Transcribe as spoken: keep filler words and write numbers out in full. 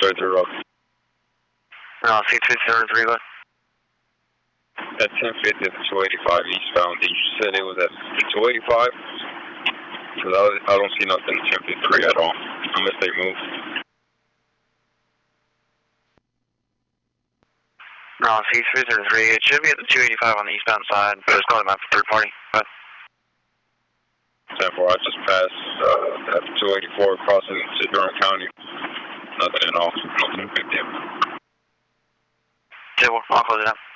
Straight through road. No, C three zero three, go ahead. At ten fifty at the two eighty-five eastbound, you said it was at the two eighty-five? Because I, I don't see nothing at ten fifty-three at all, unless they move. No, C three zero three, it should be at the two eighty-five on the eastbound side, but it's calling out for third party. Go ahead. ten four, I just passed uh, at two eighty-four crossing to Durham County. Nothing at all. Nothing fifty. ten four, I'll close it out.